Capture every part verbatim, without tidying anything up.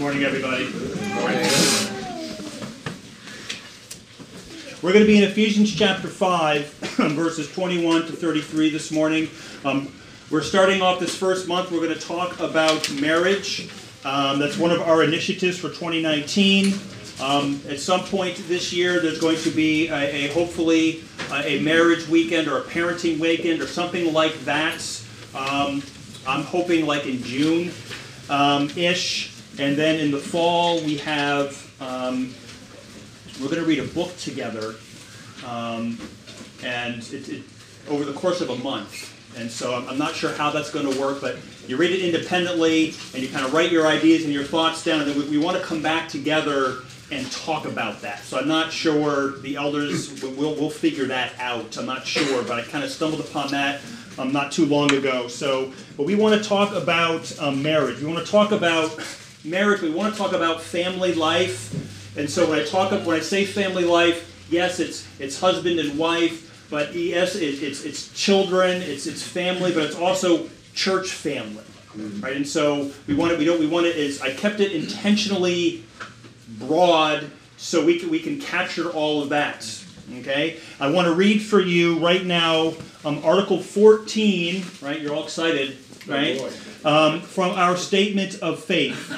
morning, everybody. We're going to be in Ephesians chapter five, verses twenty-one to thirty-three this morning. Um, we're starting off this first month. We're going to talk about marriage. Um, that's one of our initiatives for twenty nineteen. Um, at some point this year, there's going to be a, a hopefully a, a marriage weekend or a parenting weekend or something like that. Um, I'm hoping like in June um, ish. And then in the fall, we have, um, we're going to read a book together, um, and it, it, over the course of a month. And so I'm, I'm not sure how that's going to work, but you read it independently, and you kind of write your ideas and your thoughts down, and then we, we want to come back together and talk about that. So I'm not sure, the elders, we'll, we'll figure that out. I'm not sure, but I kind of stumbled upon that um, not too long ago. So, but we want to talk about um, marriage. We want to talk about marriage. We want to talk about family life. And so when I talk, when I say family life, yes, it's it's husband and wife, but yes, it, it's it's children, it's it's family, but it's also church family, right? And so we want it. We don't. We want it. Is I kept it intentionally broad so we can we can capture all of that. Okay. I want to read for you right now um, Article fourteen. Right. You're all excited, right? Um, from our statement of faith.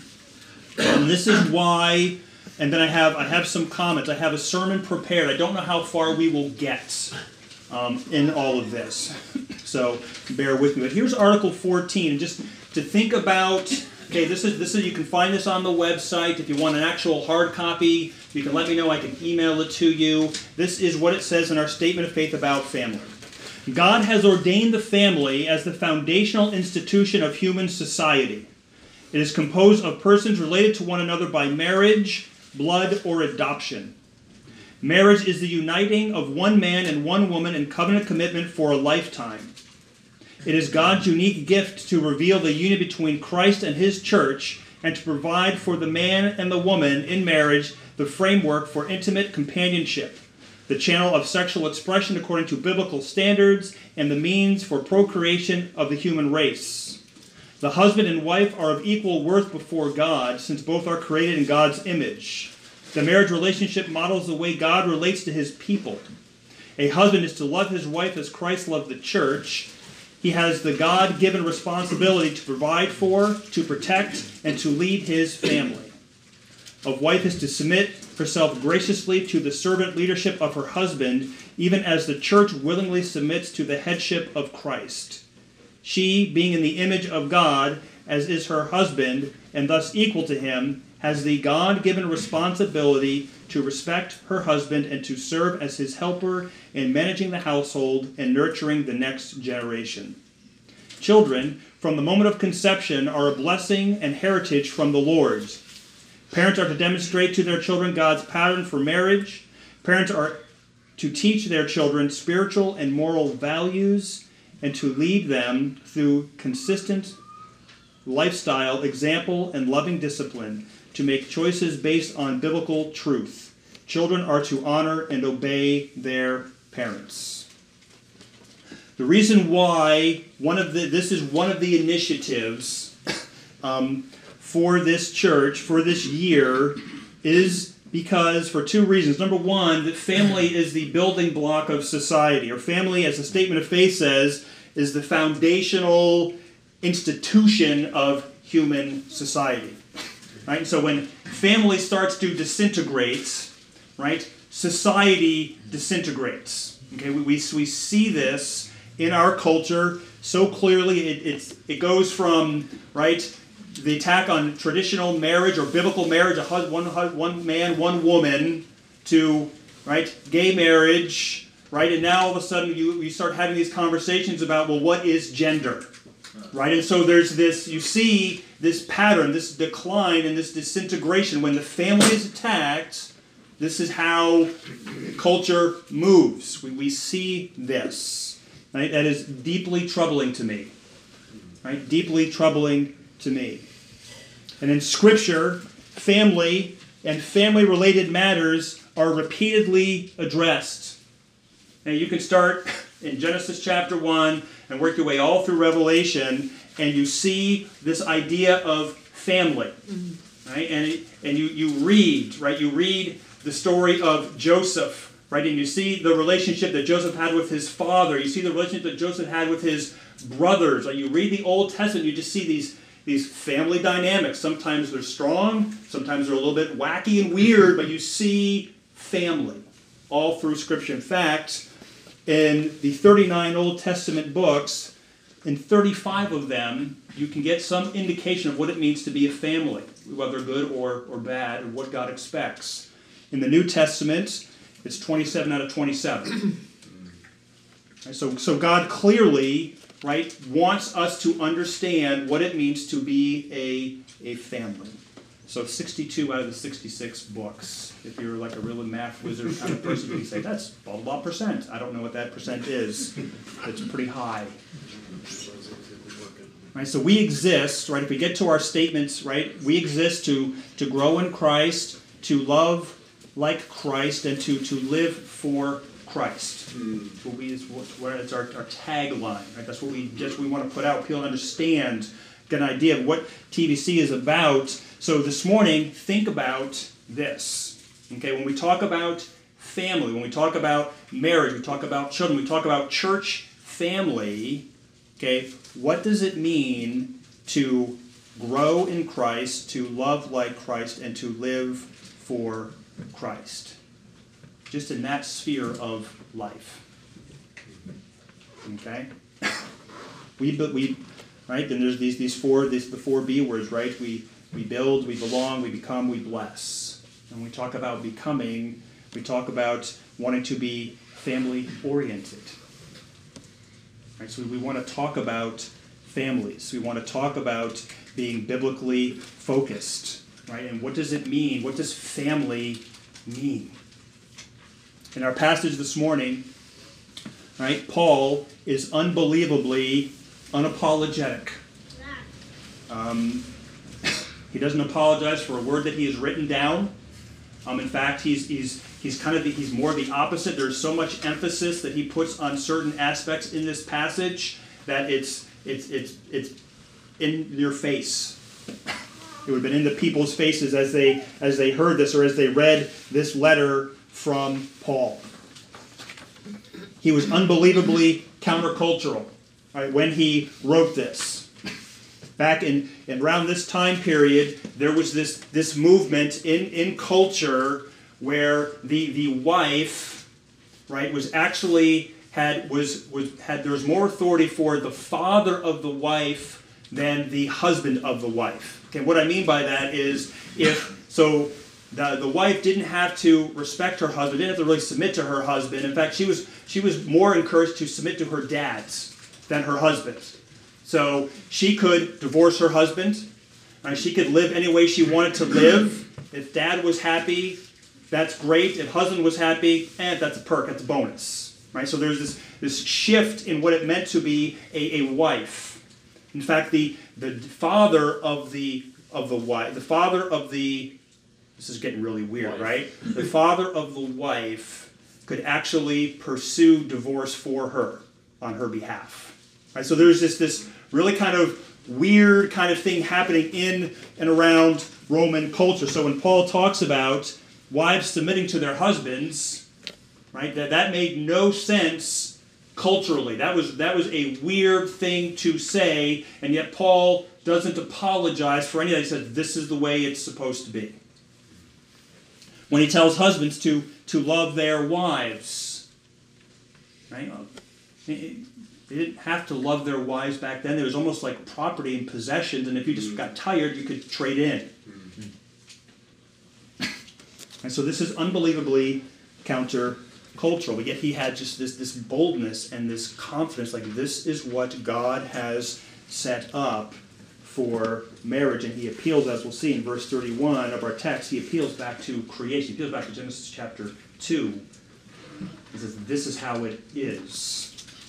And this is why, and then I have I have some comments. I have a sermon prepared. I don't know how far we will get um, in all of this, so bear with me. But here's Article fourteen, and just to think about. Okay, this is this is you can find this on the website. If you want an actual hard copy, you can let me know. I can email it to you. This is what it says in our statement of faith about family. God has ordained the family as the foundational institution of human society. It is composed of persons related to one another by marriage, blood, or adoption. Marriage is the uniting of one man and one woman in covenant commitment for a lifetime. It is God's unique gift to reveal the union between Christ and his church and to provide for the man and the woman in marriage the framework for intimate companionship, the channel of sexual expression according to biblical standards, and the means for procreation of the human race. The husband and wife are of equal worth before God, since both are created in God's image. The marriage relationship models the way God relates to his people. A husband is to love his wife as Christ loved the church. He has the God-given responsibility to provide for, to protect, and to lead his family. A wife is to submit herself graciously to the servant leadership of her husband, even as the church willingly submits to the headship of Christ. She, being in the image of God, as is her husband, and thus equal to him, has the God-given responsibility to respect her husband and to serve as his helper in managing the household and nurturing the next generation. Children, from the moment of conception, are a blessing and heritage from the Lord. Parents are to demonstrate to their children God's pattern for marriage. Parents are to teach their children spiritual and moral values and to lead them through consistent lifestyle, example, and loving discipline to make choices based on biblical truth. Children are to honor and obey their parents. The reason why one of the this is one of the initiatives um, for this church for this year is because for two reasons. Number one, that family is the building block of society, or family, as the statement of faith says, is the foundational institution of human society. Right? And so when family starts to disintegrate, right, society disintegrates. Okay, we, we, we see this in our culture so clearly. It, it's, it goes from, right, the attack on traditional marriage or biblical marriage, a hus- one, one man, one woman, to, right, gay marriage, right? And now all of a sudden you, you start having these conversations about, well, what is gender? Right? And so there's this, you see this pattern, this decline and this disintegration. When the family is attacked, this is how culture moves. We, we see this. Right? That is deeply troubling to me. Right? Deeply troubling to me. And in Scripture, family and family-related matters are repeatedly addressed. Now you can start in Genesis chapter one and work your way all through Revelation, and you see this idea of family. right? And and you you read, right? You read the story of Joseph, right? And you see the relationship that Joseph had with his father. You see the relationship that Joseph had with his brothers. Like you read the Old Testament, you just see these these family dynamics. Sometimes they're strong, sometimes they're a little bit wacky and weird, but you see family all through Scripture. In fact, in the thirty-nine Old Testament books, in thirty-five of them, you can get some indication of what it means to be a family, whether good or, or bad, and what God expects. In the New Testament, it's twenty-seven out of twenty-seven. So, so God clearly, right, wants us to understand what it means to be a, a family. So sixty-two out of the sixty-six books. If you're like a real math wizard kind of person, you can say, that's blah, blah, blah percent. I don't know what that percent is. It's pretty high. Right, so we exist, right, if we get to our statements, right, we exist to, to grow in Christ, to love like Christ, and to, to live for Christ. Mm. It's, what we, it's, what, it's our, our tagline, right? That's what we just we want to put out. People understand, get an idea of what T B C is about. So this morning, think about this. Okay, when we talk about family, when we talk about marriage, we talk about children, we talk about church family. Okay, what does it mean to grow in Christ, to love like Christ, and to live for Christ? Just in that sphere of life. Okay? we we right, then there's these these four these the four B words, right? We we build, we belong, we become, we bless. And when we talk about becoming, we talk about wanting to be family oriented. Right? So we want to talk about families. We want to talk about being biblically focused. Right? And what does it mean? What does family mean? In our passage this morning, right, Paul is unbelievably unapologetic. Um, he doesn't apologize for a word that he has written down. Um, in fact, he's he's he's kind of the, he's more the opposite. There's so much emphasis that he puts on certain aspects in this passage that it's it's it's it's in your face. It would have been in the people's faces as they as they heard this or as they read this letter from Paul. He was unbelievably countercultural, right, when he wrote this. Back in, in around this time period, there was this, this movement in, in culture where the, the wife, right, was actually had was was had there was more authority for the father of the wife than the husband of the wife. Okay, what I mean by that is if so the, the wife didn't have to respect her husband, didn't have to really submit to her husband. In fact, she was she was more encouraged to submit to her dads than her husband. So she could divorce her husband. Right? She could live any way she wanted to live. If dad was happy, that's great. If husband was happy, eh, that's a perk, that's a bonus. Right? So there's this, this shift in what it meant to be a, a wife. In fact, the, the father of the of the wife, the father of the this is getting really weird, wife. Right? The father of the wife could actually pursue divorce for her on her behalf. Right? So there's this this really kind of weird kind of thing happening in and around Roman culture. So when Paul talks about wives submitting to their husbands, right, that, that made no sense culturally. That was that was a weird thing to say, and yet Paul doesn't apologize for any of that. He says this is the way it's supposed to be. When he tells husbands to, to love their wives, right? They didn't have to love their wives back then. There was almost like property and possessions, and if you just got tired, you could trade in. And so this is unbelievably counter-cultural. But yet he had just this, this boldness and this confidence, like this is what God has set up for marriage. And he appeals, as we'll see in verse thirty-one of our text, he appeals back to creation. He appeals back to Genesis chapter two. He says, this is how it is.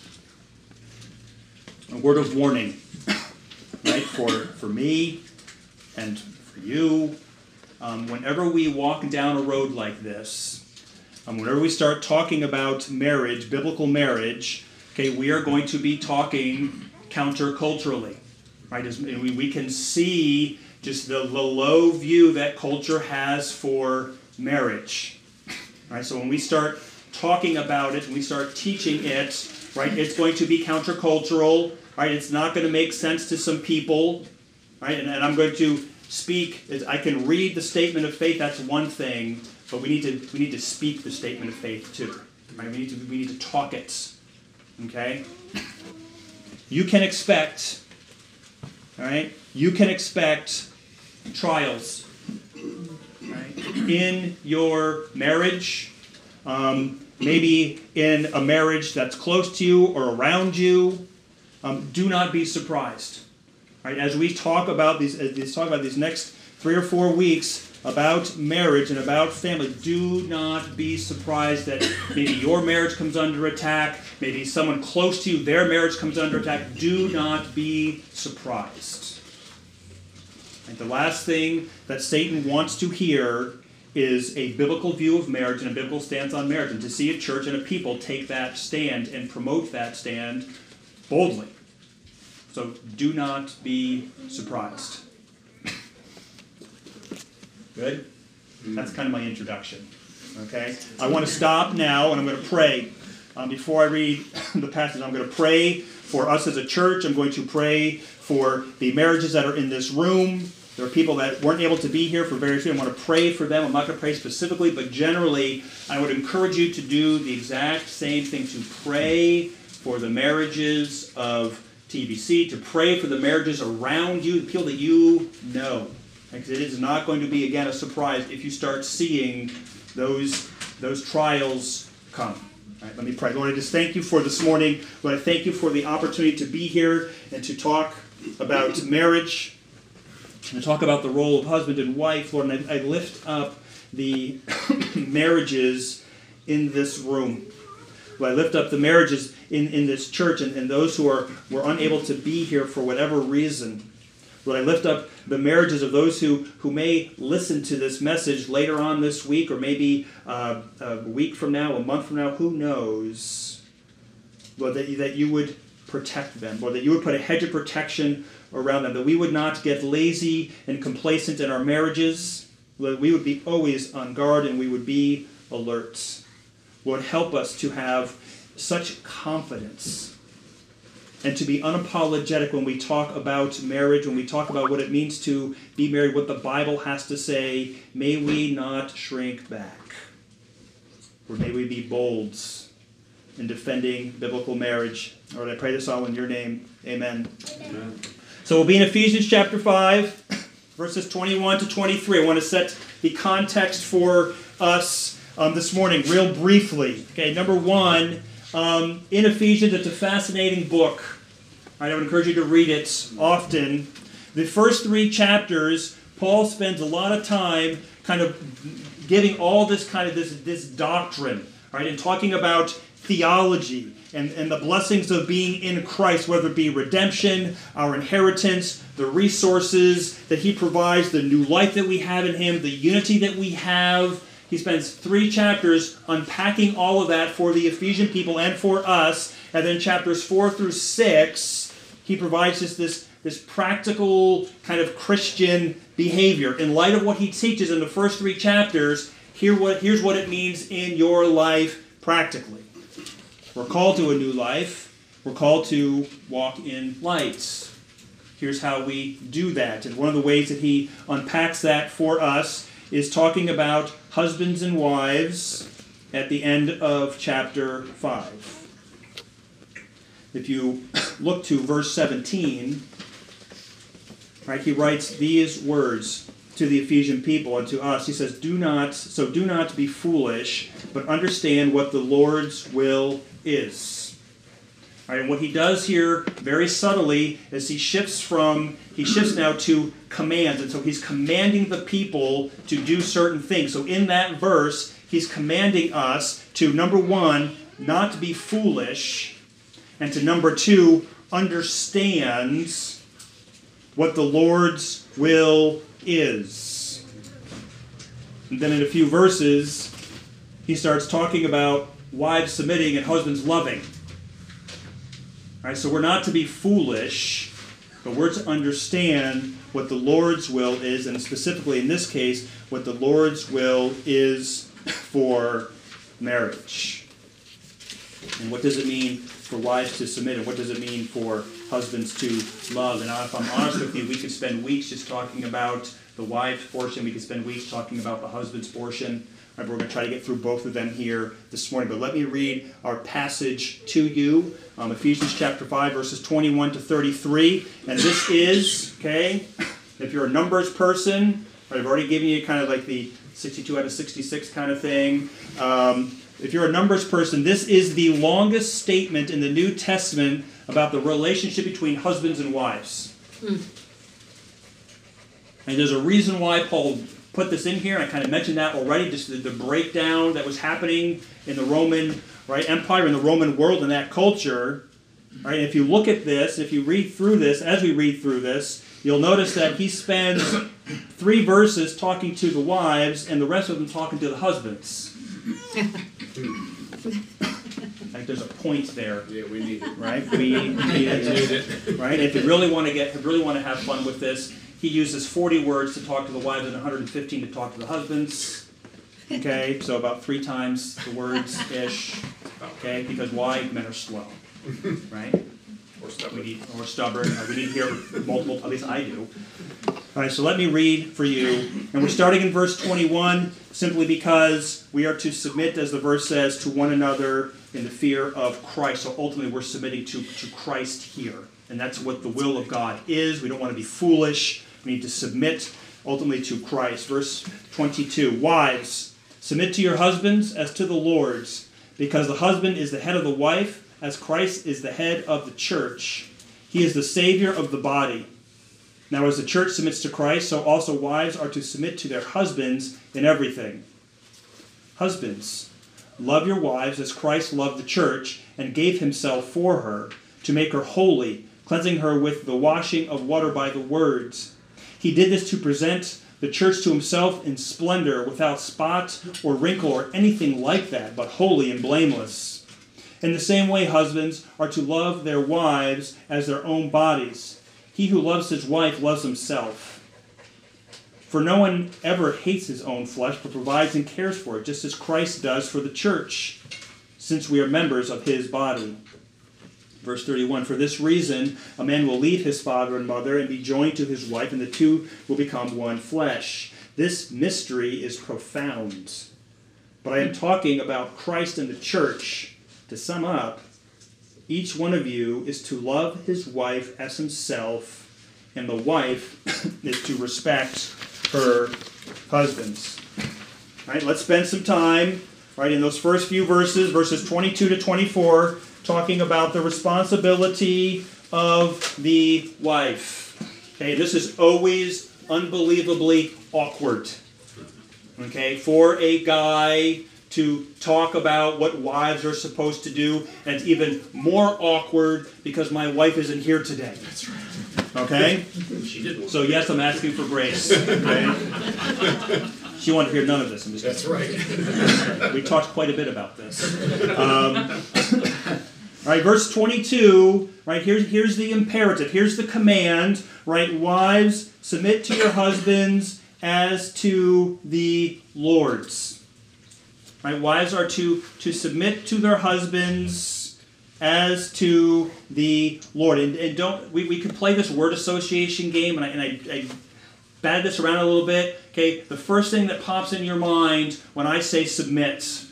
A word of warning, right, for, for me and for you. Um, whenever we walk down a road like this, um, whenever we start talking about marriage, biblical marriage, okay, we are going to be talking counterculturally, right? As we, we can see just the, the low view that culture has for marriage. All right, so when we start talking about it and we start teaching it, right, it's going to be countercultural. Right, it's not going to make sense to some people. Right, and, and I'm going to speak. I can read the statement of faith. That's one thing, but we need to we need to speak the statement of faith too. Right, we need to we need to talk it. Okay. You can expect. All right. You can expect trials. Right, in your marriage. Um, maybe in a marriage that's close to you or around you. Um, do not be surprised. Right? As we talk about these, as we talk about these next three or four weeks about marriage and about family, do not be surprised that maybe your marriage comes under attack, maybe someone close to you, their marriage comes under attack. Do not be surprised. And the last thing that Satan wants to hear is a biblical view of marriage and a biblical stance on marriage, and to see a church and a people take that stand and promote that stand boldly. So do not be surprised. Good? That's kind of my introduction. Okay? I want to stop now and I'm going to pray. Um, before I read the passage, I'm going to pray for us as a church. I'm going to pray for the marriages that are in this room. There are people that weren't able to be here for various reasons. I want to pray for them. I'm not going to pray specifically, but generally, I would encourage you to do the exact same thing, to pray for the marriages of T B C, to pray for the marriages around you, the people that you know. Because it is not going to be, again, a surprise if you start seeing those, those trials come. All right, let me pray. Lord, I just thank you for this morning. Lord, I thank you for the opportunity to be here and to talk about marriage and to talk about the role of husband and wife. Lord, and I, I lift up the marriages in this room. Lord, I lift up the marriages in, in this church and, and those who are were unable to be here for whatever reason. Lord, I lift up the marriages of those who, who may listen to this message later on this week, or maybe uh, a week from now, a month from now, who knows. Lord, that you, that you would protect them. Lord, that you would put a hedge of protection around them, that we would not get lazy and complacent in our marriages. Lord, we would be always on guard and we would be alert. Lord, help us to have such confidence and to be unapologetic when we talk about marriage, when we talk about what it means to be married, what the Bible has to say. May we not shrink back. Or may we be bold in defending biblical marriage. Lord, I pray this all in your name. Amen. Amen. So we'll be in Ephesians chapter five, verses twenty-one to twenty-three. I want to set the context for us um, this morning real briefly. Okay, number one, um, in Ephesians, it's a fascinating book. I would encourage you to read it often. The first three chapters, Paul spends a lot of time kind of giving all this kind of this, this doctrine, right, and talking about theology and, and the blessings of being in Christ, whether it be redemption, our inheritance, the resources that he provides, the new life that we have in him, the unity that we have. He spends three chapters unpacking all of that for the Ephesian people and for us. And then chapters four through six, he provides us this, this practical kind of Christian behavior. In light of what he teaches in the first three chapters, here what, here's what it means in your life practically. We're called to a new life. We're called to walk in light. Here's how we do that. And one of the ways that he unpacks that for us is talking about husbands and wives at the end of chapter five. If you look to verse seventeen, right, he writes these words to the Ephesian people and to us. He says, "Do not, so do not be foolish, but understand what the Lord's will is." All right, and what he does here very subtly is he shifts from, he shifts now to commands. And so he's commanding the people to do certain things. So in that verse, he's commanding us to, number one, not be foolish, and to, number two, understand what the Lord's will is. And then in a few verses, he starts talking about wives submitting and husbands loving. All right, so we're not to be foolish, but we're to understand what the Lord's will is, and specifically in this case, what the Lord's will is for marriage. And what does it mean for wives to submit, and what does it mean for husbands to love? And if I'm honest with you, we could spend weeks just talking about the wife's portion. We could spend weeks talking about the husband's portion. Right, we're going to try to get through both of them here this morning. But let me read our passage to you. Um, Ephesians chapter five, verses twenty-one to thirty-three. And this is, okay, if you're a numbers person, right, I've already given you kind of like the sixty-two out of sixty-six kind of thing. Um, if you're a numbers person, this is the longest statement in the New Testament about the relationship between husbands and wives. Mm. And there's a reason why Paul put this in here, and I kind of mentioned that already, just the, the breakdown that was happening in the Roman right Empire, in the Roman world, in that culture. Right? And if you look at this, if you read through this, as we read through this, you'll notice that he spends three verses talking to the wives, and the rest of them talking to the husbands. Like there's a point there. Yeah, we need it. Right? We need it. Right? If you really want to get, if you really want to have fun with this, he uses forty words to talk to the wives and one hundred fifteen to talk to the husbands. Okay, so about three times the words-ish. Okay, because why? Men are slow. Right? Or stubborn. We need, or stubborn. Uh, we need to hear multiple, at least I do. All right, so let me read for you. And we're starting in verse twenty-one, simply because we are to submit, as the verse says, to one another in the fear of Christ. So ultimately we're submitting to, to Christ here. And that's what the will of God is. We don't want to be foolish. We need to submit ultimately to Christ. Verse twenty-two, wives, submit to your husbands as to the Lord's, because the husband is the head of the wife, as Christ is the head of the church. He is the Savior of the body. Now as the church submits to Christ, so also wives are to submit to their husbands in everything. Husbands, love your wives as Christ loved the church and gave himself for her, to make her holy, cleansing her with the washing of water by the words. He did this to present the church to himself in splendor, without spot or wrinkle or anything like that, but holy and blameless. In the same way, husbands are to love their wives as their own bodies. He who loves his wife loves himself. For no one ever hates his own flesh, but provides and cares for it, just as Christ does for the church, since we are members of his body. Verse thirty-one, for this reason, a man will leave his father and mother and be joined to his wife, and the two will become one flesh. This mystery is profound. But I am talking about Christ and the church. To sum up, each one of you is to love his wife as himself, and the wife is to respect her husbands. All right, let's spend some time right in those first few verses, verses twenty-two to twenty-four, talking about the responsibility of the wife. Okay, this is always unbelievably awkward. Okay, for a guy to talk about what wives are supposed to do, and it's even more awkward because my wife isn't here today. That's right. Okay? She did one. So yes, I'm asking for grace. Okay? She wanted to hear none of this. I'm just That's right. We talked quite a bit about this. Um, all right, verse twenty-two, right, here's, here's the imperative, here's the command, right, wives, submit to your husbands as to the Lord's. Right, wives are to, to submit to their husbands as to the Lord. And, and don't we, we could play this word association game, and I, and I, I bat this around a little bit. Okay, the first thing that pops in your mind when I say submit.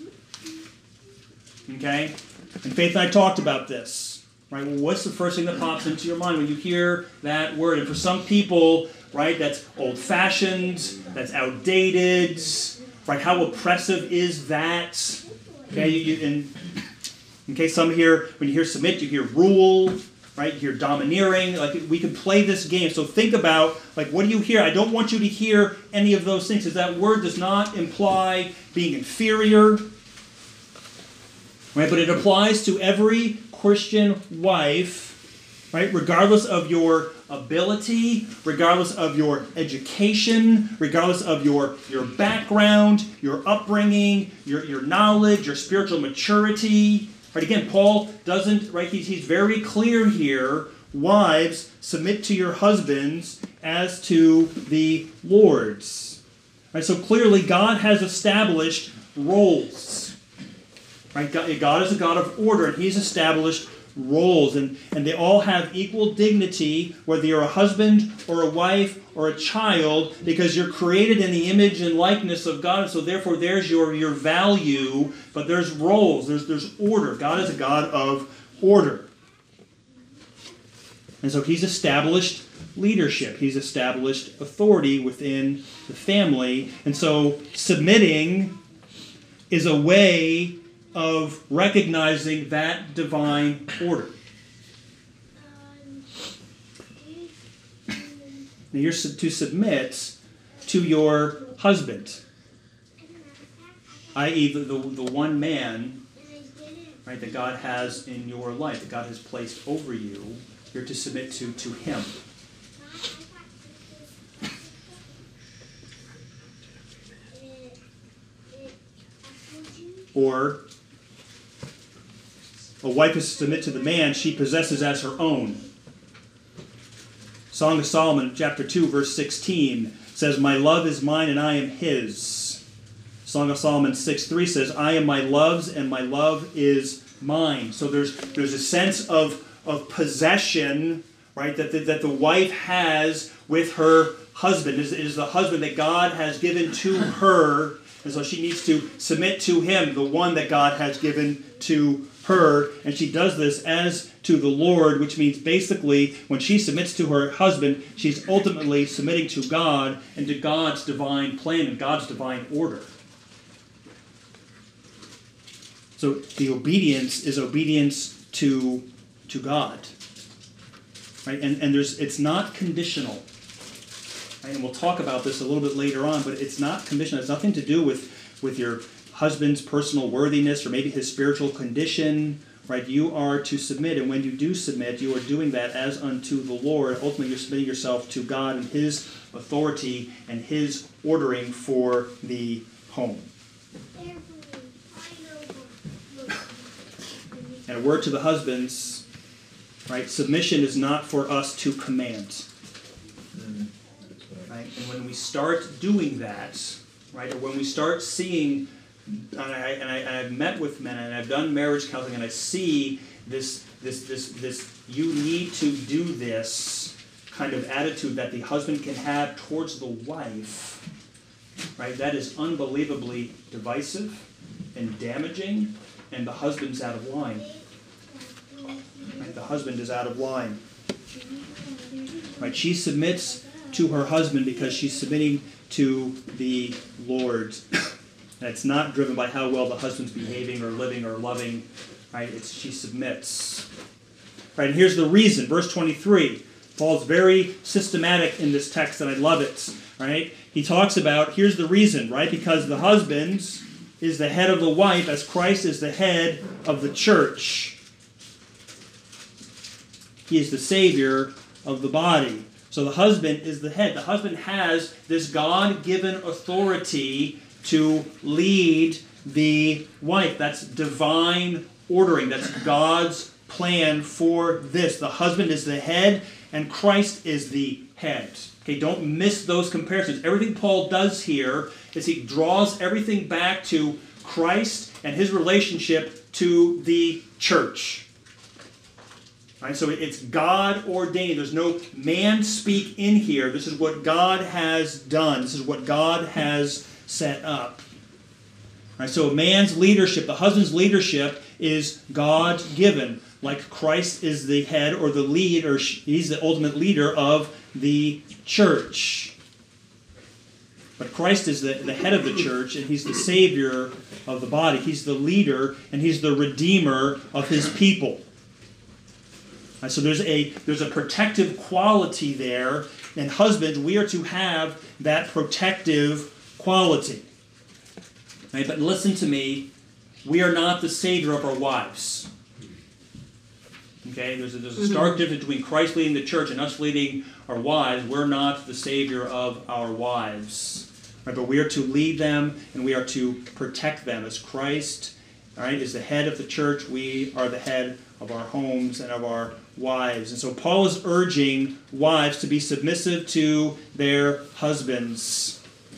Okay? And Faith and I talked about this. Right? Well, what's the first thing that pops into your mind when you hear that word? And for some people, right, that's old-fashioned, that's outdated. Right? How oppressive is that? Okay, you, you, and in case some here, when you hear submit, you hear rule, right? You hear domineering. Like we can play this game. So think about, like, what do you hear? I don't want you to hear any of those things, because that word does not imply being inferior, right? But it applies to every Christian wife, right? Regardless of your ability, regardless of your education, regardless of your, your background, your upbringing, your, your knowledge, your spiritual maturity. Right? Again, Paul doesn't, right, he's, he's very clear here. Wives, submit to your husbands as to the Lord's. Right, so clearly God has established roles. Right? God, God is a God of order, and he's established roles, and, and they all have equal dignity, whether you're a husband or a wife or a child, because you're created in the image and likeness of God, so therefore there's your, your value, but there's roles, there's, there's order. God is a God of order. And so he's established leadership. He's established authority within the family. And so submitting is a way of recognizing that divine order. Now you're to submit to your husband, that is the, the, the one man, right, that God has in your life, that God has placed over you. You're to submit to, to him. Or a wife is to submit to the man she possesses as her own. Song of Solomon, chapter two, verse sixteen, says, "My love is mine and I am his." Song of Solomon six three says, "I am my love's and my love is mine." So there's there's a sense of, of possession, right, that the, that the wife has with her husband. It is, it is the husband that God has given to her, and so she needs to submit to him, the one that God has given to her, and she does this as to the Lord, which means basically when she submits to her husband, she's ultimately submitting to God and to God's divine plan and God's divine order. So the obedience is obedience to, to God. Right? And, and there's it's not conditional. Right? And we'll talk about this a little bit later on, but it's not conditional. It has nothing to do with, with your husband's personal worthiness or maybe his spiritual condition. Right? You are to submit, and when you do submit, you are doing that as unto the Lord. Ultimately, you're submitting yourself to God and his authority and his ordering for the home. And a word to the husbands, right? Submission is not for us to command. Right? And when we start doing that, right, or when we start seeing, and, I, and, I, and I've met with men, and I've done marriage counseling, and I see this, this, this, this, you need to do this kind of attitude that the husband can have towards the wife, right? That is unbelievably divisive and damaging, and the husband's out of line. Right? The husband is out of line. Right? She submits to her husband because she's submitting to the Lord. And it's not driven by how well the husband's behaving or living or loving. Right? It's she submits. Right? And here's the reason. Verse twenty-three. Paul's very systematic in this text, and I love it. Right? He talks about, here's the reason, right? Because the husband is the head of the wife, as Christ is the head of the church. He is the Savior of the body. So the husband is the head. The husband has this God-given authority to lead the wife. That's divine ordering. That's God's plan for this. The husband is the head, and Christ is the head. Okay, don't miss those comparisons. Everything Paul does here is he draws everything back to Christ and his relationship to the church. Right? So it's God ordained. There's no man speak in here. This is what God has done. This is what God has set up. Right? So a man's leadership, the husband's leadership, is God-given. Like Christ is the head or the lead, or he's the ultimate leader of the church. But Christ is the, the head of the church, and he's the Savior of the body. He's the leader, and he's the Redeemer of his people. Right, so there's a, there's a protective quality there, and husbands, we are to have that protective quality. Right, but listen to me, we are not the Savior of our wives. Okay, there's a, there's a stark difference between Christ leading the church and us leading our wives. We're not the Savior of our wives. Right, but we are to lead them and we are to protect them. As Christ, all right, is the head of the church, we are the head of our homes and of our wives. And so Paul is urging wives to be submissive to their husbands,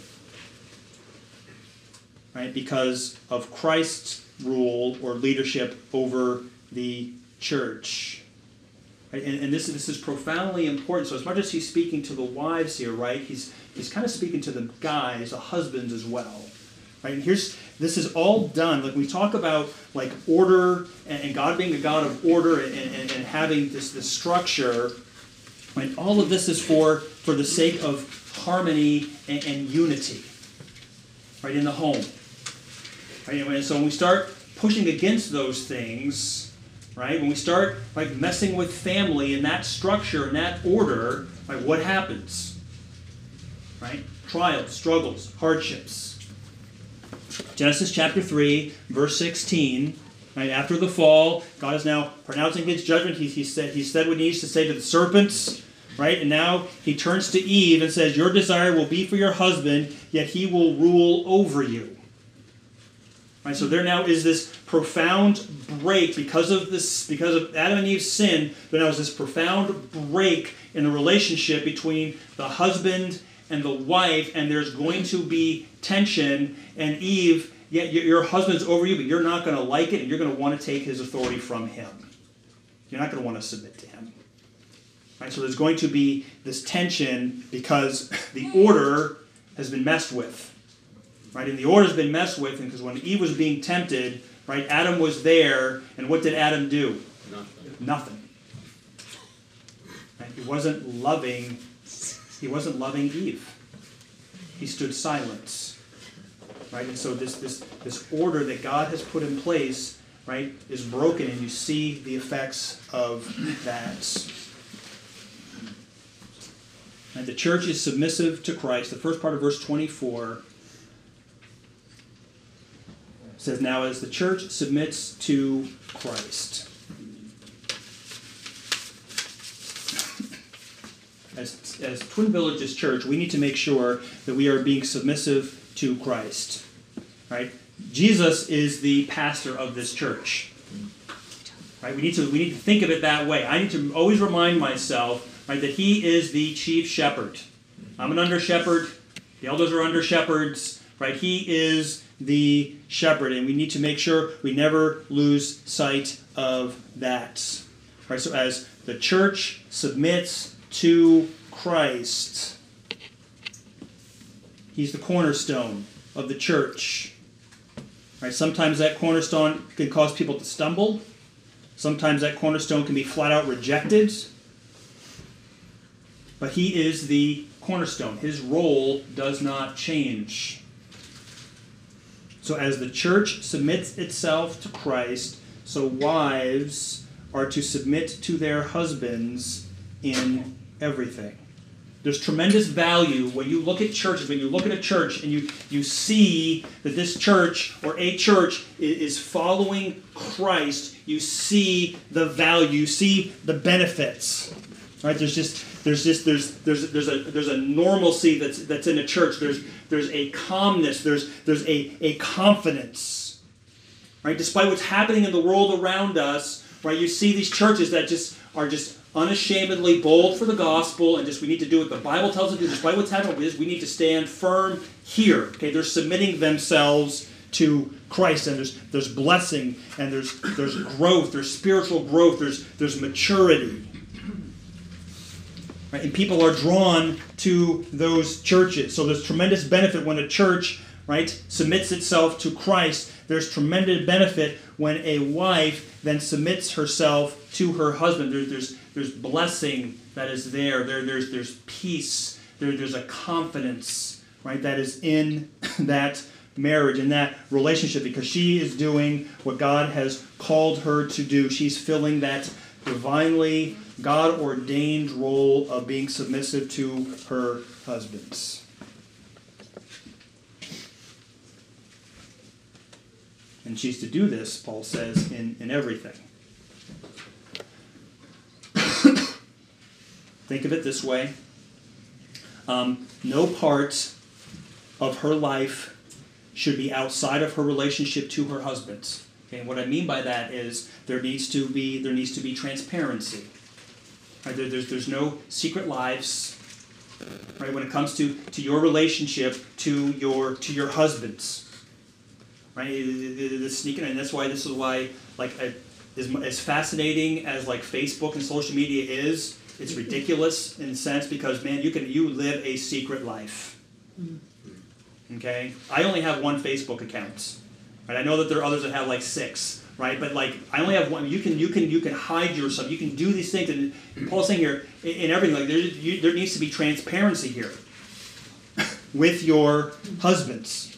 right? Because of Christ's rule or leadership over the church. Right? And, and this, this is profoundly important. So as much as he's speaking to the wives here, right, he's he's kind of speaking to the guys, the husbands as well. Right? And here's this is all done. Like we talk about like order and, and God being a God of order and, and, and having this, this structure. Right? All of this is for, for the sake of harmony and, and unity, right, in the home. Right? And so when we start pushing against those things, right, when we start like messing with family and that structure and that order, right, what happens? Right? Trials, struggles, hardships. Genesis chapter three, verse sixteen. Right, after the fall, God is now pronouncing his judgment. He, he, said, he said what he needs to say to the serpents. Right? And now he turns to Eve and says, your desire will be for your husband, yet he will rule over you. Right? So there now is this profound break because of this, because of Adam and Eve's sin. There now is this profound break in the relationship between the husband and the wife, and there's going to be tension. And Eve, yeah, your husband's over you, but you're not going to like it, and you're going to want to take his authority from him. You're not going to want to submit to him. Right? So there's going to be this tension because the order has been messed with. Right? And the order has been messed with, and because when Eve was being tempted, right, Adam was there, and what did Adam do? Nothing. Nothing. Right? He wasn't loving. He wasn't loving Eve. He stood silent. Right? And so this this this order that God has put in place, right, is broken, and you see the effects of that. And the church is submissive to Christ. The first part of verse twenty-four says, now as the church submits to Christ. As, as Twin Villages Church, we need to make sure that we are being submissive to Christ. Right? Jesus is the pastor of this church. Right? We need to we need to think of it that way. I need to always remind myself, right, that he is the chief shepherd. I'm an under shepherd. The elders are under shepherds. Right? He is the shepherd, and we need to make sure we never lose sight of that. Right? So as the church submits to Christ, he's the cornerstone of the church. Right? Sometimes that cornerstone can cause people to stumble. Sometimes that cornerstone can be flat out rejected. But he is the cornerstone. His role does not change. So as the church submits itself to Christ, so wives are to submit to their husbands in everything. There's tremendous value when you look at churches, when you look at a church and you, you see that this church or a church is following Christ, you see the value, you see the benefits. Right? There's just there's just there's there's there's a there's a normalcy that's that's in a church. There's there's a calmness, there's there's a, a confidence. Right? Despite what's happening in the world around us, right, you see these churches that just are just unashamedly bold for the gospel, and just we need to do what the Bible tells us to do. Despite what's happening, we need to stand firm here. Okay, they're submitting themselves to Christ, and there's there's blessing, and there's there's growth, there's spiritual growth, there's there's maturity. Right? And people are drawn to those churches. So there's tremendous benefit when a church, right, submits itself to Christ. There's tremendous benefit when a wife then submits herself to her husband. There, there's there's blessing that is there. There there's there's peace. There, there's a confidence, right, that is in that marriage, in that relationship, because she is doing what God has called her to do. She's filling that divinely God-ordained role of being submissive to her husbands. And she's to do this, Paul says, in, in everything. Think of it this way. Um, no part of her life should be outside of her relationship to her husband. Okay, and what I mean by that is there needs to be there needs to be transparency. Right? There, there's, there's no secret lives, right? When it comes to, to your relationship to your to your husbands, right? The sneaking, and that's why this is why like a, as, as fascinating as like Facebook and social media is, it's ridiculous in a sense because man, you can you live a secret life. Okay, I only have one Facebook account. Right? I know that there are others that have like six. Right, but like I only have one. You can you can you can hide yourself. You can do these things, and Paul's saying here in, in everything like there you, there needs to be transparency here with your husbands.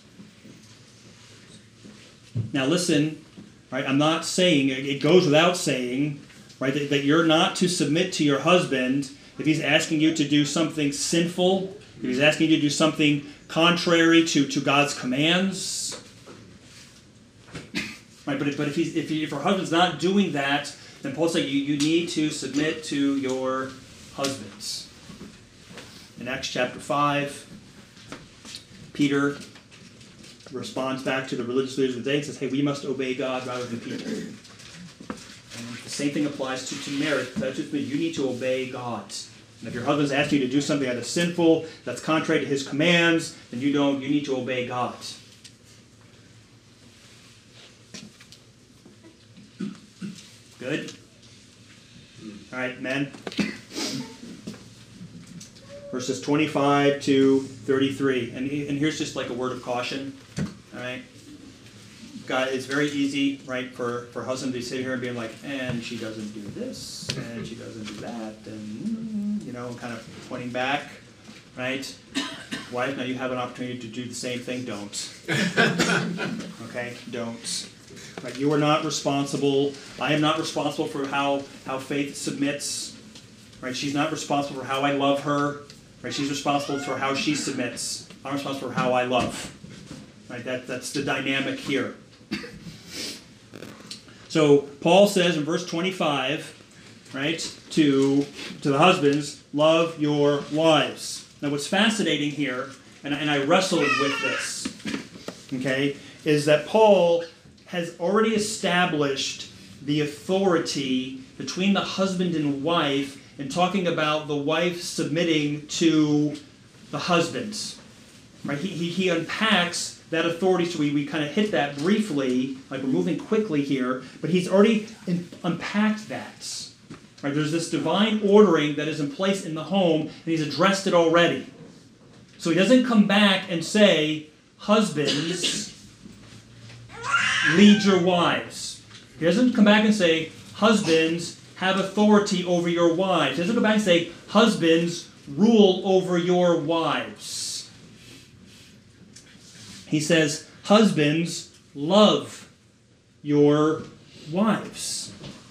Now listen, right? I'm not saying it goes without saying, right, that, that you're not to submit to your husband if he's asking you to do something sinful, if he's asking you to do something contrary to, to God's commands. Right, but if, but if he's if, you, if your husband's not doing that, then Paul's saying you, you need to submit to your husbands. In Acts chapter five, Peter responds back to the religious leaders of the day and says, hey, we must obey God rather than people. And the same thing applies to, to marriage. That just means you need to obey God. And if your husband's asking you to do something that is sinful, that's contrary to his commands, then you don't. You need to obey God. Good? All right, men. Verses twenty-five to thirty-three. And, and here's just like a word of caution. All right? God, it's very easy, right, for, for husband to sit here and be like, and she doesn't do this, and she doesn't do that, and, you know, kind of pointing back, right? Wife, now you have an opportunity to do the same thing. Don't. Okay? Don't. Right, you are not responsible. I am not responsible for how, how Faith submits. Right, she's not responsible for how I love her. Right, she's responsible for how she submits. I'm responsible for how I love. Right, that, that's the dynamic here. So Paul says in verse twenty-five, right, to, to the husbands, love your wives. Now what's fascinating here, and, and I wrestled with this, okay, is that Paul has already established the authority between the husband and wife in talking about the wife submitting to the husband. Right? He, he, he unpacks that authority, so we, we kind of hit that briefly, like we're moving quickly here, but he's already in, unpacked that. Right? There's this divine ordering that is in place in the home, and he's addressed it already. So he doesn't come back and say, husbands, lead your wives. He doesn't come back and say, husbands, have authority over your wives. He doesn't come back and say, husbands, rule over your wives. He says, husbands, love your wives.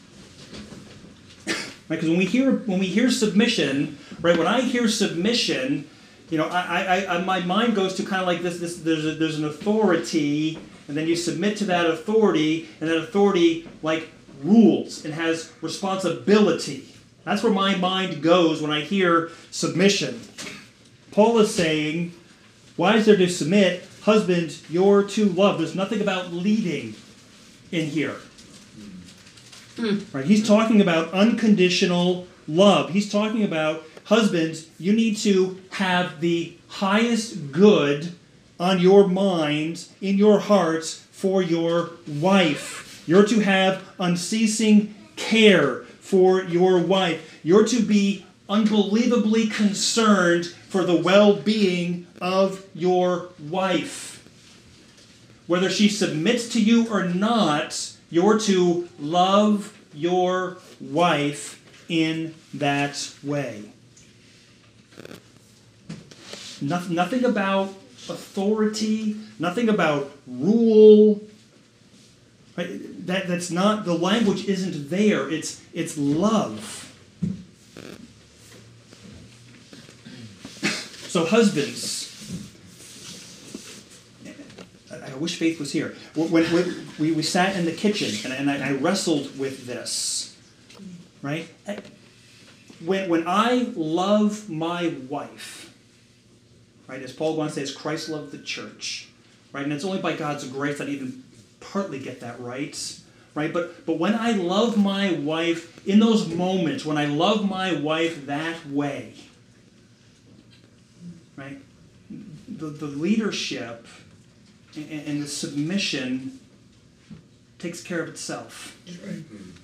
Right? Because when we hear when we hear submission, right? When I hear submission, you know, I, I, I my mind goes to kind of like this. This there's a, there's an authority. And then you submit to that authority, and that authority, like, rules and has responsibility. That's where my mind goes when I hear submission. Paul is saying, wives are to submit, husbands, you're to love. There's nothing about leading in here. Mm. Right? He's talking about unconditional love. He's talking about, husbands, you need to have the highest good on your minds, in your hearts, for your wife. You're to have unceasing care for your wife. You're to be unbelievably concerned for the well-being of your wife. Whether she submits to you or not, you're to love your wife in that way. Nothing, nothing about authority, nothing about rule. Right? That, that's not, the language isn't there. It's, it's love. So husbands, I, I wish Faith was here. When, when we, we sat in the kitchen and, and I, I wrestled with this, right? When, when I love my wife, right, as Paul once says, Christ loved the church, right? And it's only by God's grace that I even partly get that right. right? But, but when I love my wife, in those moments, when I love my wife that way, right? The, the leadership and, and the submission takes care of itself. Right.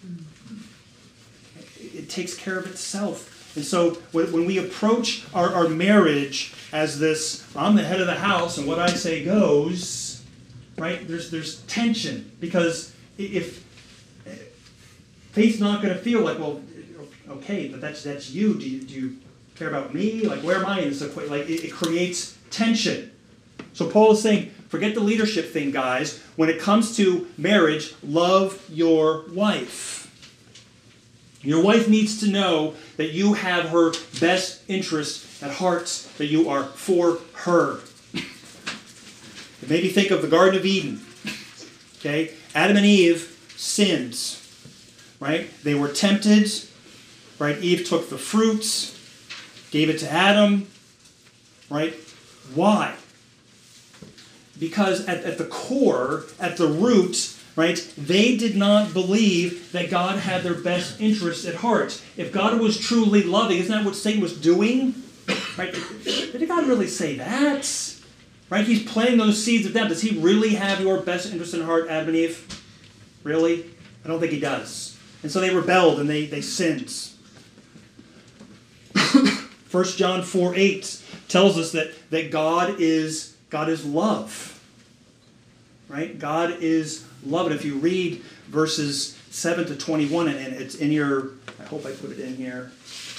It takes care of itself. And so when, when we approach our, our marriage as this, I'm the head of the house and what I say goes, right? There's there's tension, because if Faith's not going to feel like, well, okay, but that's that's you. Do you do you care about me? Like, where am I in this equation? Like, it, it creates tension. So Paul is saying, forget the leadership thing, guys. When it comes to marriage, love your wife. Your wife needs to know that you have her best interest at heart, that you are for her. It made me think of the Garden of Eden. Okay? Adam and Eve sinned. Right? They were tempted. Right? Eve took the fruits, gave it to Adam. Right? Why? Because at, at the core, at the root, right, they did not believe that God had their best interests at heart. If God was truly loving, isn't that what Satan was doing? Right? Did God really say that? Right? He's planting those seeds of doubt. Does he really have your best interest in heart, Adam and Eve? Really? I don't think he does. And so they rebelled and they, they sinned. First John four eight tells us that, that God is God is love. Right? God is love. And if you read verses seven to twenty-one, and it's in your, I hope I put it in here.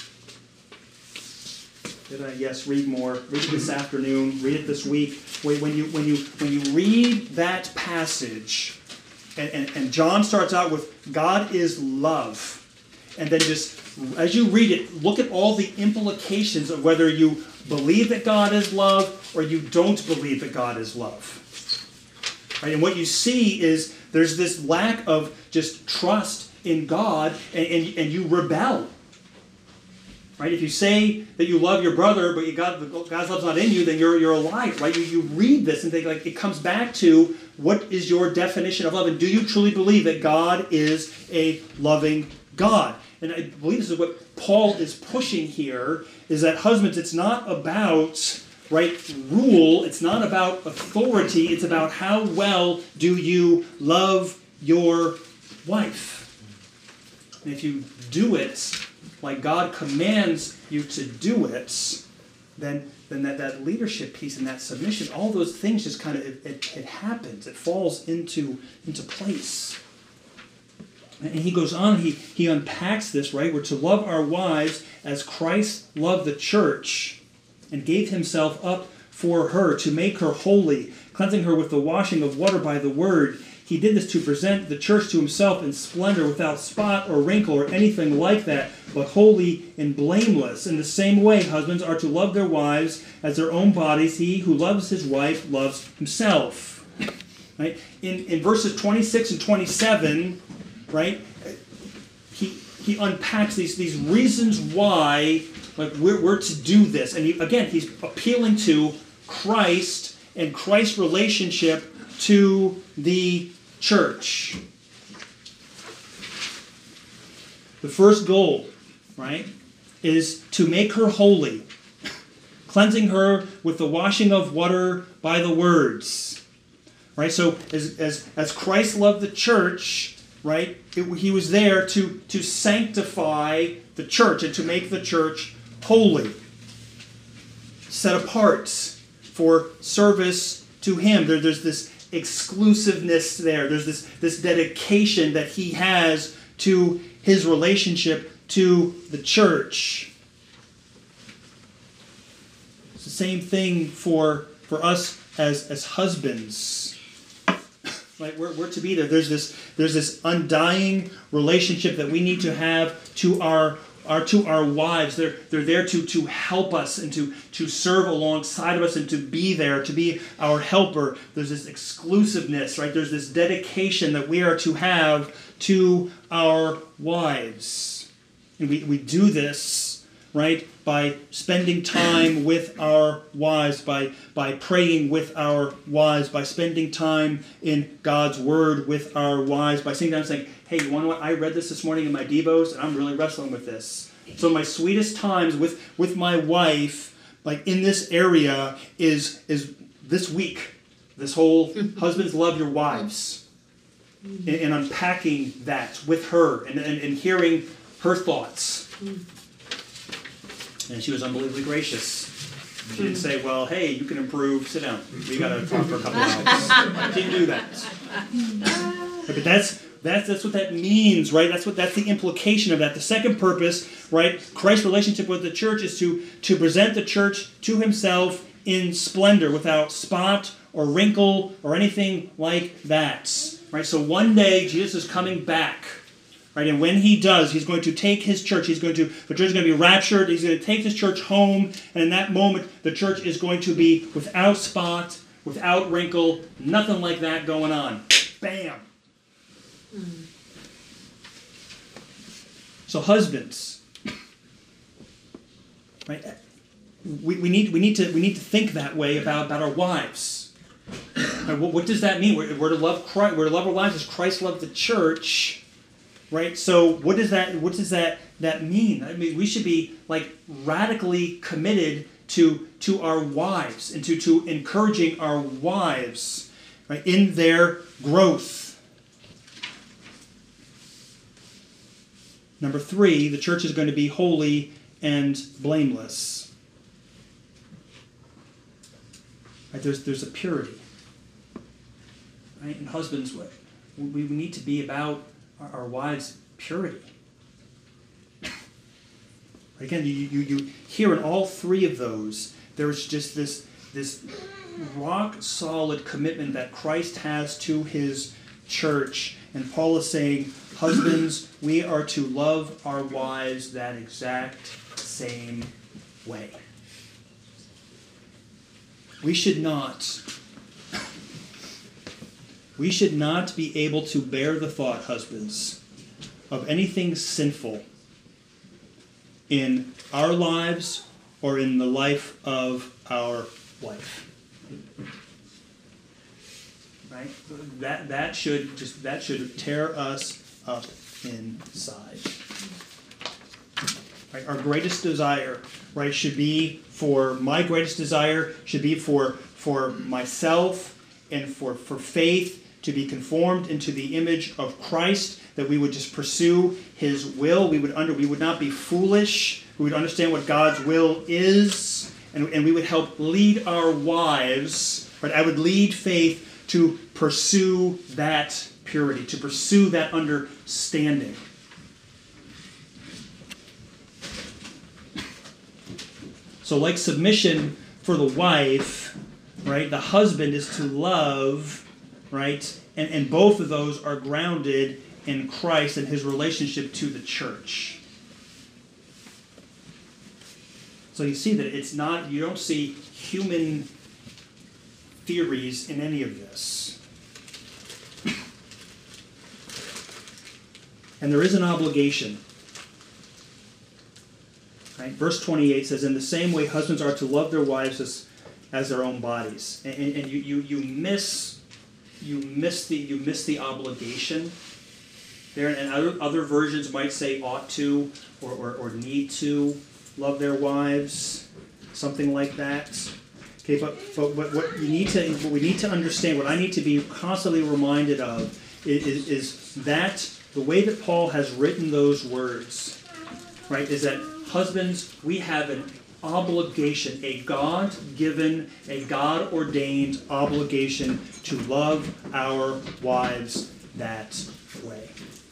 Did I? Yes, read more. Read it this afternoon. Read it this week. When you, when you, when you read that passage, and, and, and John starts out with, God is love. And then just, as you read it, look at all the implications of whether you believe that God is love or you don't believe that God is love. Right? And what you see is there's this lack of just trust in God, and, and, and you rebel. Right? If you say that you love your brother, but you God, God's love's not in you, then you're, you're a liar. Right? You, you read this and think, like, it comes back to, what is your definition of love? And do you truly believe that God is a loving God? And I believe this is what Paul is pushing here, is that, husbands, it's not about, right, rule. It's not about authority. It's about how well do you love your wife. And if you do it like God commands you to do it, then, then that, that leadership piece and that submission, all those things just kind of, it, it, it happens. It falls into, into place. And he goes on, he, he unpacks this, right? We're to love our wives as Christ loved the church and gave himself up for her, to make her holy, cleansing her with the washing of water by the word. He did this to present the church to himself in splendor, without spot or wrinkle or anything like that, but holy and blameless. In the same way, husbands are to love their wives as their own bodies. He who loves his wife loves himself. Right? In, in verses twenty-six and twenty-seven, right, he, he unpacks these, these reasons why, like, we're, we're to do this. And he, again, he's appealing to Christ and Christ's relationship to the church. The first goal, right, is to make her holy, cleansing her with the washing of water by the words. Right? So as as, as Christ loved the church, right, it, he was there to, to sanctify the church and to make the church holy, set apart for service to him. There, there's this exclusiveness there. There's this, this dedication that he has to his relationship to the church. It's the same thing for, for us as, as husbands. Like, we're, we're to be there. There's this, there's this undying relationship that we need to have to our Are to our wives. They're, they're there to, to help us and to, to serve alongside of us and to be there, to be our helper. There's this exclusiveness, right? There's this dedication that we are to have to our wives. And we, we do this right, by spending time with our wives, by, by praying with our wives, by spending time in God's Word with our wives, by sitting down and saying, hey, you want to know what? I read this this morning in my Devos, and I'm really wrestling with this. So my sweetest times with, with my wife, like in this area, is, is this week. This whole husbands love your wives. And, and unpacking that with her and, and, and hearing her thoughts. And she was unbelievably gracious. She didn't say, well, hey, you can improve, sit down. We got to talk for a couple hours. She didn't do that. But that's, that's, that's what that means, right? That's what that's the implication of that. The second purpose, right? Christ's relationship with the church is to, to present the church to himself in splendor, without spot or wrinkle or anything like that. Right? So one day, Jesus is coming back. Right, and when he does, he's going to take his church. He's going to the church is going to be raptured. He's going to take his church home, and in that moment, the church is going to be without spot, without wrinkle, nothing like that going on. Bam. Mm. So husbands, right? We, we need we need to we need to think that way about, about our wives. Right, what, what does that mean? We're, we're to love Christ. We're to love our wives as Christ loved the church. Right, so what does that what does that that mean? I mean, we should be like radically committed to to our wives and to, to encouraging our wives, right, in their growth. Number three, the church is going to be holy and blameless. Right, there's there's a purity. Right, and husbands, we, we need to be about our wives' purity. Again, you, you, you hear in all three of those, there's just this, this rock-solid commitment that Christ has to his church. And Paul is saying, husbands, we are to love our wives that exact same way. We should not... We should not be able to bear the thought, husbands, of anything sinful in our lives or in the life of our wife. Right? That that should just that should tear us up inside. Right? Our greatest desire, right, should be for my greatest desire should be for for myself and for, for faith to be conformed into the image of Christ, that we would just pursue his will. We would under we would not be foolish. We would understand what God's will is, and, and we would help lead our wives. Right? I would lead Faith to pursue that purity, to pursue that understanding. So like submission for the wife, right, the husband is to love. Right? And, and both of those are grounded in Christ and his relationship to the church. So you see that it's not, you don't see human theories in any of this. And there is an obligation. Right? Verse twenty-eight says, in the same way, husbands are to love their wives as, as their own bodies. And, and, and you, you, you miss... You miss the you miss the obligation there, and other other versions might say ought to or, or, or need to love their wives, something like that. Okay, but but what, what you need to what we need to understand, what I need to be constantly reminded of, is, is, is that the way that Paul has written those words, right, is that husbands, we have an obligation, a God-given, a God-ordained obligation to love our wives that way.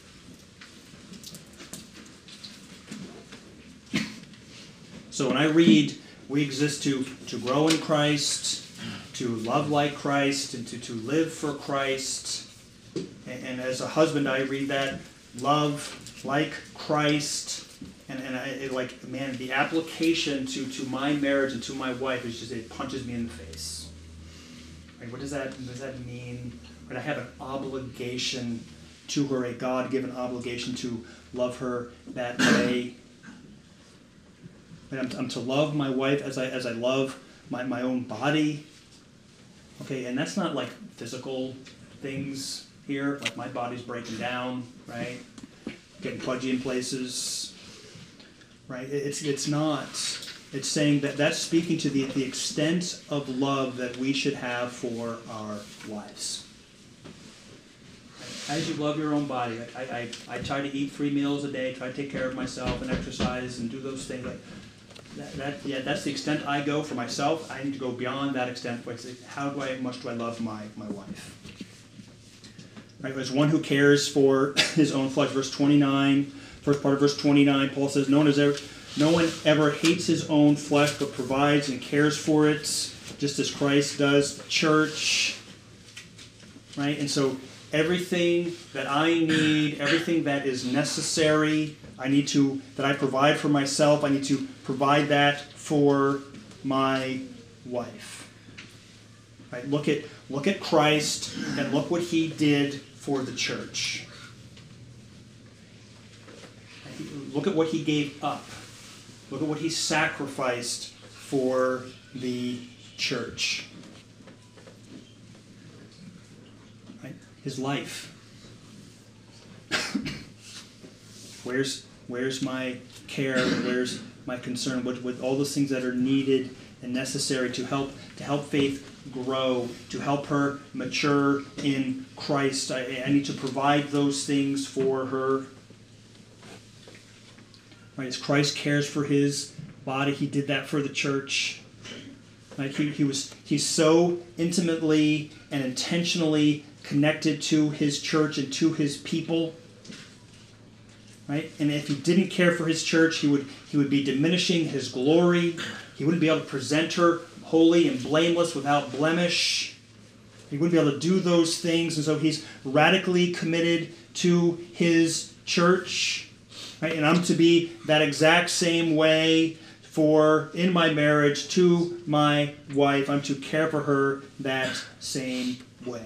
So when I read, we exist to, to grow in Christ, to love like Christ, and to, to live for Christ, and, and as a husband I read that, love like Christ. And, and I, it, like, man, the application to, to my marriage and to my wife is just, it punches me in the face. Right? What does that, what does that mean? Right? I have an obligation to her, a God-given obligation to love her that way. Right? I'm, I'm to love my wife as I as I love my, my own body. Okay, and that's not like physical things here, like my body's breaking down, right? Getting pudgy in places, right? It's it's not. It's saying that that's speaking to the the extent of love that we should have for our wives. As you love your own body, I, I, I try to eat three meals a day, try to take care of myself and exercise and do those things. Like that, that yeah, that's the extent I go for myself. I need to go beyond that extent. How do I much do I love my, my wife? Right, as one who cares for his own flesh. Verse twenty-nine, first part of verse twenty-nine, Paul says, no one, is ever, no one ever hates his own flesh, but provides and cares for it, just as Christ does the church. Right, and so everything that I need, everything that is necessary, I need to, that I provide for myself, I need to provide that for my wife. Right, look at look at Christ and look what he did for the church. Look at what he gave up. Look at what he sacrificed for the church. Right? His life. Where's where's my care? Where's my concern? With, with all those things that are needed and necessary to help to help faith grow, to help her mature in Christ. I, I need to provide those things for her. Right, as Christ cares for his body, he did that for the church. Right, he, he was he's so intimately and intentionally connected to his church and to his people. Right? And if he didn't care for his church, he would he would be diminishing his glory. He wouldn't be able to present her holy and blameless without blemish. He wouldn't be able to do those things, and so he's radically committed to his church. Right? And I'm to be that exact same way for in my marriage to my wife. I'm to care for her that same way.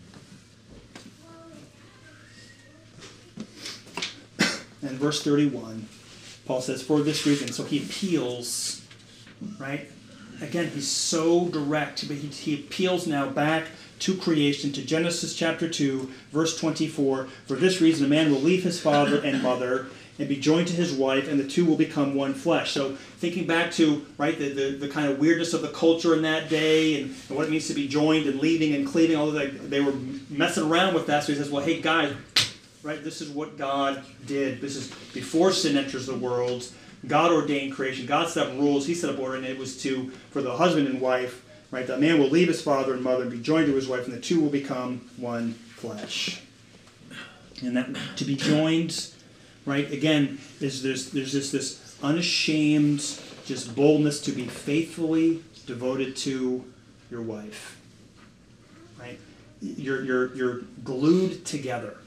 And verse thirty-one, Paul says, for this reason, so he appeals, right? Again, he's so direct, but he, he appeals now back to creation, to Genesis chapter two, verse twenty-four. For this reason, a man will leave his father and mother and be joined to his wife, and the two will become one flesh. So thinking back to, right, the, the, the kind of weirdness of the culture in that day and, and what it means to be joined and leaving and cleaving, all that, they were messing around with that. So he says, well, hey, guys, right, this is what God did. This is before sin enters the world. God ordained creation. God set up rules. He set up order, and it was to, for the husband and wife, right, the man will leave his father and mother and be joined to his wife, and the two will become one flesh. And that to be joined, right, again, is there's there's just this unashamed, just boldness to be faithfully devoted to your wife. Right? You're you're you're glued together.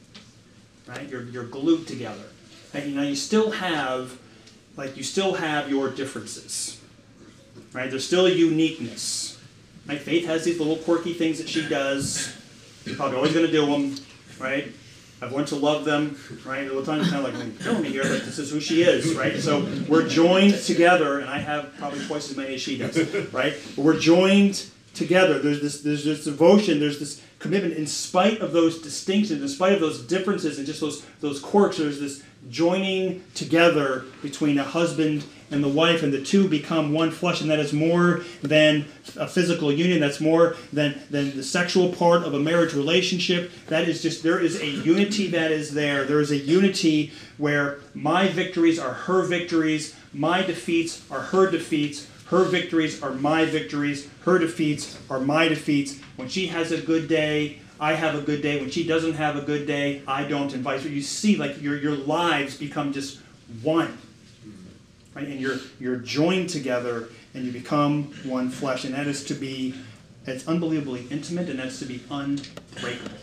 Right? You're you're glued together. And you know, you still have like you still have your differences. Right? There's still a uniqueness. Right? Faith has these little quirky things that she does. You're probably always going to do them. Right? I've learned to love them, right? A little time, kind of like, when you're me here, like, this is who she is, right? So we're joined together, and I have probably twice as many as she does, right? But we're joined together. There's this, there's this devotion, there's this commitment, in spite of those distinctions, in spite of those differences, and just those those quirks. There's this joining together between a husband and the wife, and the two become one flesh, and that is more than a physical union. That's more than, than the sexual part of a marriage relationship. That is just, there is a unity that is there. There is a unity where my victories are her victories, my defeats are her defeats, her victories are my victories, her defeats are my defeats. When she has a good day, I have a good day. When she doesn't have a good day, I don't, and vice versa. You see, like, your your lives become just one. Right? And you're you're joined together, and you become one flesh, and that is to be, it's unbelievably intimate, and that's to be unbreakable.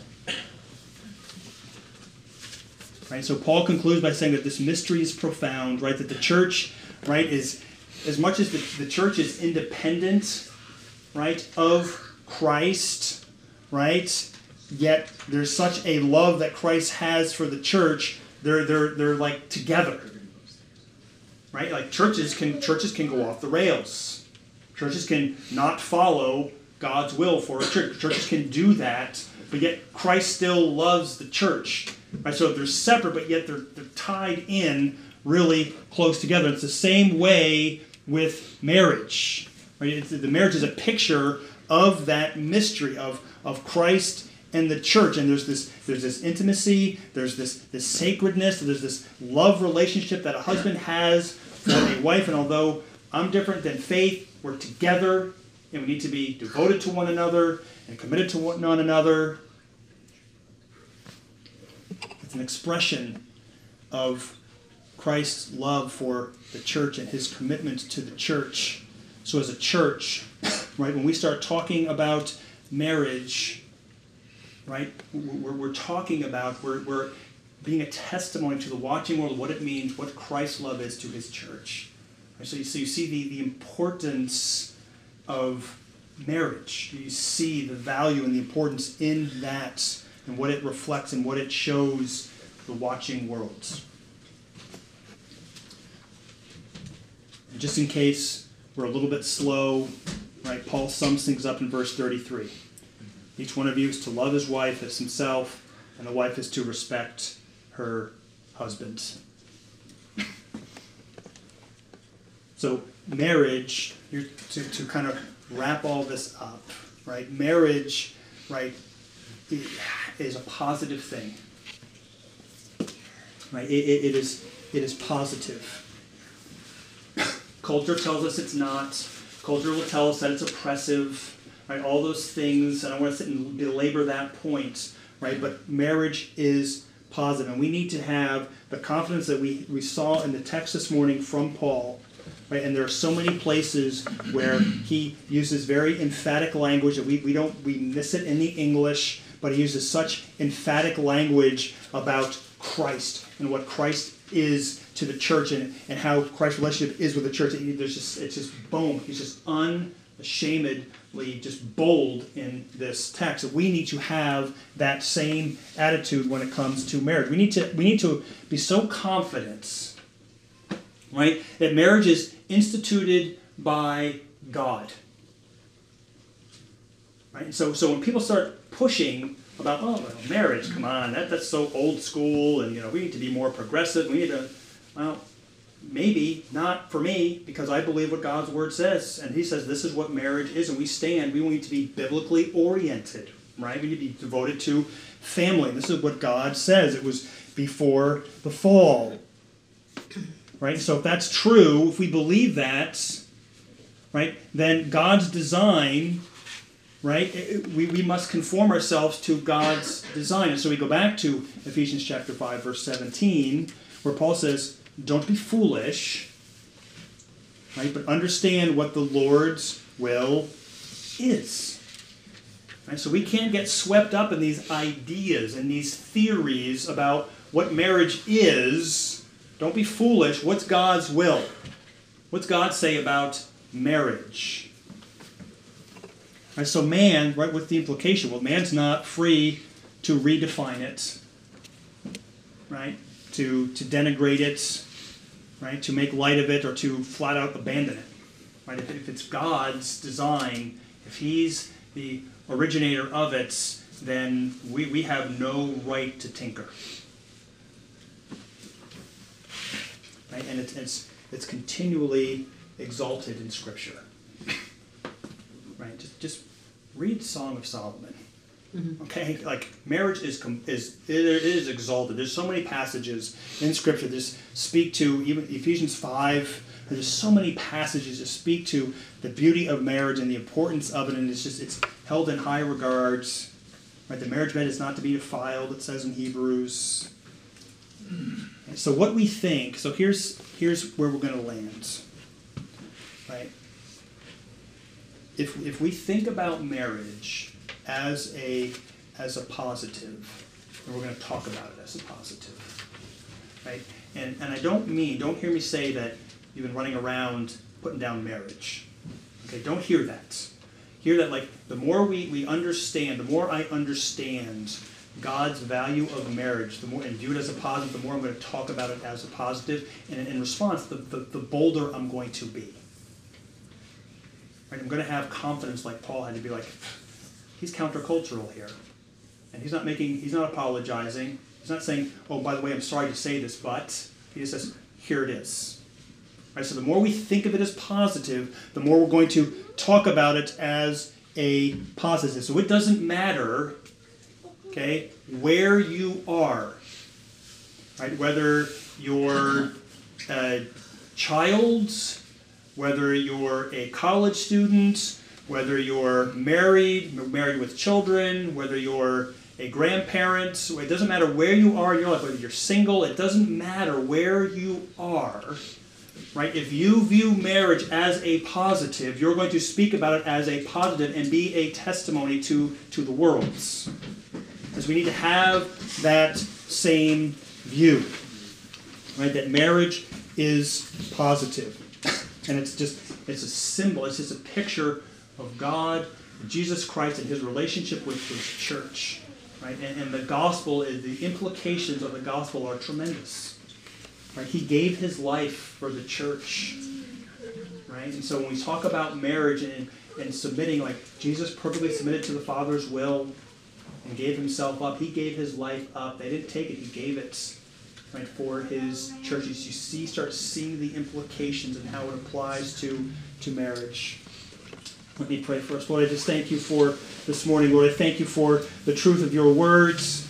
Right? So Paul concludes by saying that this mystery is profound, right? That the church, right, is, as much as the, the church is independent, right, of Christ, right, yet there's such a love that Christ has for the church. They're they're they're like together. right? Like churches can churches can go off the rails. Churches can not follow God's will for a church. Churches can do that, but yet Christ still loves the church. Right? So they're separate, but yet they're, they're tied in really close together. It's the same way with marriage. Right? It's, the marriage is a picture of that mystery of, of Christ and the church. And there's this there's this intimacy, there's this, this sacredness, there's this love relationship that a husband has for a wife. And although I'm different than Faith, we're together, and we need to be devoted to one another and committed to one another. It's an expression of Christ's love for the church and his commitment to the church. So as a church, right, when we start talking about marriage, right, we're, we're talking about, we're, we're being a testimony to the watching world, what it means, what Christ's love is to his church. Right, so, you, so you see the, the importance of marriage. You see the value and the importance in that and what it reflects and what it shows the watching world. And just in case we're a little bit slow, right, Paul sums things up in verse thirty-three. Each one of you is to love his wife as himself, and the wife is to respect her husband. So marriage, to, to kind of wrap all this up, right? Marriage, right, is a positive thing. Right? It, it, it is it is positive. Culture tells us it's not. Culture will tell us that it's oppressive. Right? All those things, and I want to sit and belabor that point. Right? But marriage is positive, and we need to have the confidence that we, we saw in the text this morning from Paul. Right? And there are so many places where he uses very emphatic language that we, we don't we miss it in the English, but he uses such emphatic language about Christ and what Christ is to the church and, and how Christ's relationship is with the church. There's just it's just boom. He's just unashamedly just bold in this text. So we need to have that same attitude when it comes to marriage. We need to we need to be so confident, right, that marriage is instituted by God. Right? So so when people start pushing about, oh, well, marriage, come on, that, that's so old school, and you know we need to be more progressive. We need to, well, maybe not for me, because I believe what God's word says, and he says this is what marriage is, and we stand, we need to be biblically oriented, right? We need to be devoted to family. This is what God says. It was before the fall. Right? So if that's true, if we believe that, right, then God's design, right, we, we must conform ourselves to God's design. And so we go back to Ephesians chapter five, verse seventeen, where Paul says, don't be foolish, right, but understand what the Lord's will is. Right? So we can't get swept up in these ideas and these theories about what marriage is. Don't be foolish. What's God's will? What's God say about marriage? Right, so man, right, what's the implication? Well, man's not free to redefine it, right? To, to denigrate it, right? To make light of it or to flat out abandon it. Right? If, if it's God's design, if he's the originator of it, then we, we have no right to tinker. Right? And it's, it's it's continually exalted in Scripture. Right? Just just read Song of Solomon. Mm-hmm. Okay, like marriage is is it is exalted. There's so many passages in Scripture that just speak to, even Ephesians five. There's so many passages that speak to the beauty of marriage and the importance of it, and it's just it's held in high regards. Right? The marriage bed is not to be defiled. It says in Hebrews. So what we think, so here's here's where we're going to land, right? If if we think about marriage as a as a positive, and we're going to talk about it as a positive, right? And and I don't mean, don't hear me say that you've been running around putting down marriage. Okay, don't hear that. Hear that like the more we, we understand, the more I understand God's value of marriage, the more, and view it as a positive, the more I'm going to talk about it as a positive. And in response, the, the, the bolder I'm going to be. Right? I'm going to have confidence like Paul had to be like, he's countercultural here. And he's not making, he's not apologizing. He's not saying, oh, by the way, I'm sorry to say this, but he just says, here it is. Right? So the more we think of it as positive, the more we're going to talk about it as a positive. So it doesn't matter, okay, where you are, right? Whether you're a child, whether you're a college student, whether you're married, married with children, whether you're a grandparent, it doesn't matter where you are in your life, whether you're single, it doesn't matter where you are, right? If you view marriage as a positive, you're going to speak about it as a positive and be a testimony to, to the world. Because we need to have that same view, right? That marriage is positive. And it's just, it's a symbol, it's just a picture of God, Jesus Christ, and his relationship with his church. Right? And, and the gospel, is the implications of the gospel are tremendous. Right? He gave his life for the church. Right? And so when we talk about marriage and, and submitting, like Jesus perfectly submitted to the Father's will and gave himself up. He gave his life up. They didn't take it, he gave it. Right, for his churches. You see, start seeing the implications and how it applies to, to marriage. Let me pray first. Lord, I just thank you for this morning. Lord, I thank you for the truth of your words.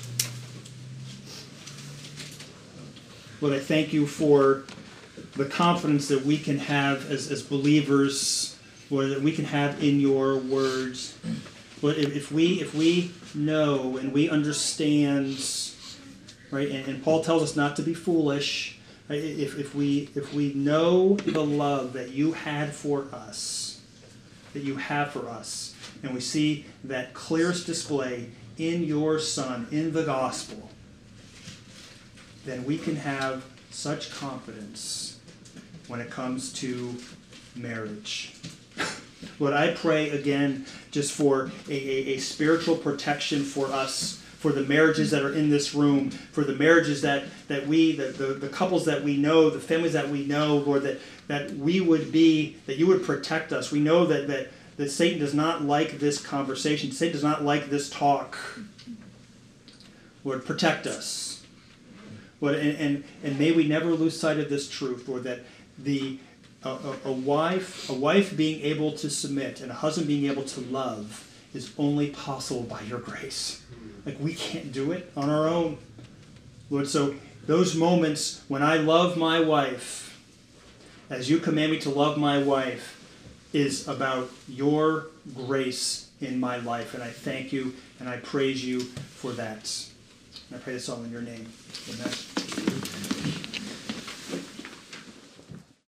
Lord, I thank you for the confidence that we can have as, as believers, Lord, that we can have in your words. Lord, if, if we if we know and we understand, right, and, and Paul tells us not to be foolish, right, if, if we if we know the love that you had for us, that you have for us, and we see that clearest display in your Son, in the gospel, then we can have such confidence when it comes to marriage. Lord, I pray again just for a, a, a spiritual protection for us, for the marriages that are in this room, for the marriages that, that we, the, the, the couples that we know, the families that we know, Lord, that, that we would be, that you would protect us. We know that, that, that Satan does not like this conversation. Satan does not like this talk. Lord, protect us. Lord, and, and, and may we never lose sight of this truth, Lord, that the a, a, a wife, a wife being able to submit and a husband being able to love is only possible by your grace. Like, we can't do it on our own. Lord, so those moments when I love my wife, as you command me to love my wife, is about your grace in my life. And I thank you and I praise you for that. And I pray this all in your name. Amen.